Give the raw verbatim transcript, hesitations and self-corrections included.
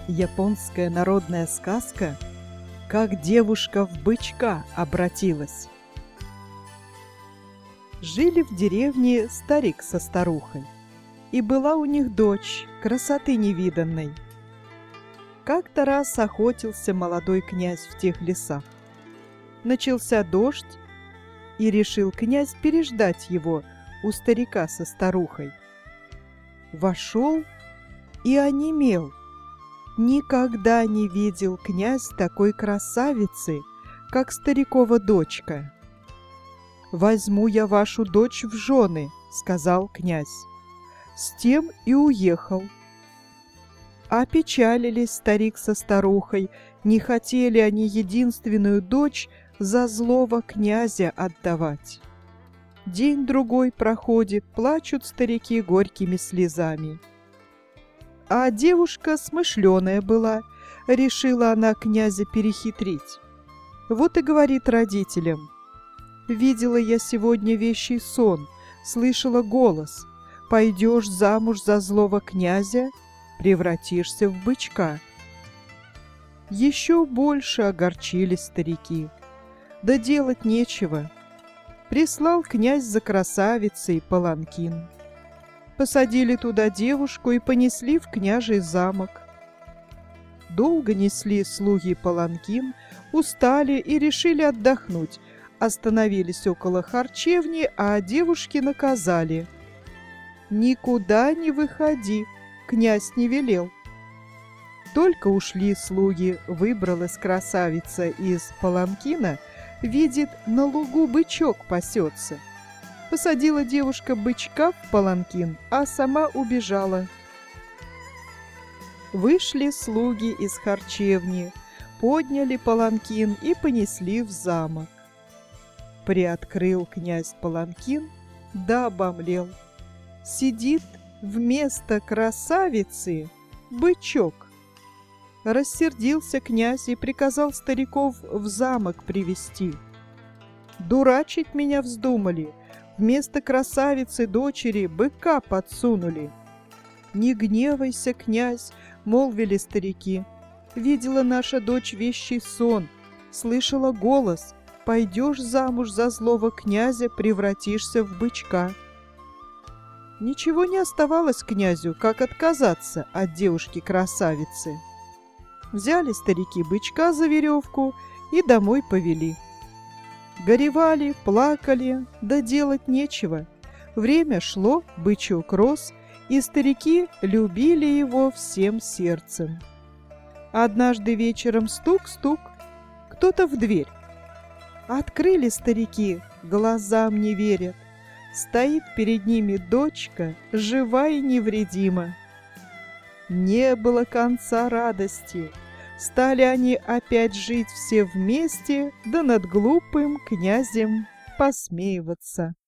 Японская народная сказка «Как девушка в бычка обратилась». Жили в деревне старик со старухой, и была у них дочь, красоты невиданной. Как-то раз охотился молодой князь в тех лесах. Начался дождь, и решил князь переждать его у старика со старухой. Вошел и онемел. Никогда не видел князь такой красавицы, как старикова дочка. «Возьму я вашу дочь в жены», — сказал князь. С тем и уехал. Опечалились старик со старухой, не хотели они единственную дочь за злого князя отдавать. День-другой проходит, плачут старики горькими слезами. А девушка смышленая была, решила она князя перехитрить. Вот и говорит родителям: «Видела я сегодня вещий сон, слышала голос. Пойдешь замуж за злого князя, превратишься в бычка». Еще больше огорчились старики. Да делать нечего. Прислал князь за красавицей паланкин. Посадили туда девушку и понесли в княжий замок. Долго несли слуги паланкин, устали и решили отдохнуть. Остановились около харчевни, а девушки наказали: «Никуда не выходи, князь не велел». Только ушли слуги, выбралась красавица из паланкина, видит, на лугу бычок пасется. Посадила девушка бычка в паланкин, а сама убежала. Вышли слуги из харчевни, подняли паланкин и понесли в замок. Приоткрыл князь паланкин, да обомлел. Сидит вместо красавицы бычок. Рассердился князь и приказал стариков в замок привести. «Дурачить меня вздумали, вместо красавицы дочери быка подсунули». «Не гневайся, князь», — молвили старики. «Видела наша дочь вещий сон, слышала голос. Пойдешь замуж за злого князя, превратишься в бычка». Ничего не оставалось князю, как отказаться от девушки-красавицы. Взяли старики бычка за веревку и домой повели. Горевали, плакали, да делать нечего. Время шло, бычок рос, и старики любили его всем сердцем. Однажды вечером стук-стук, кто-то в дверь. Открыли старики, глазам не верят. Стоит перед ними дочка, жива и невредима. Не было конца радости. Стали они опять жить все вместе, да над глупым князем посмеиваться.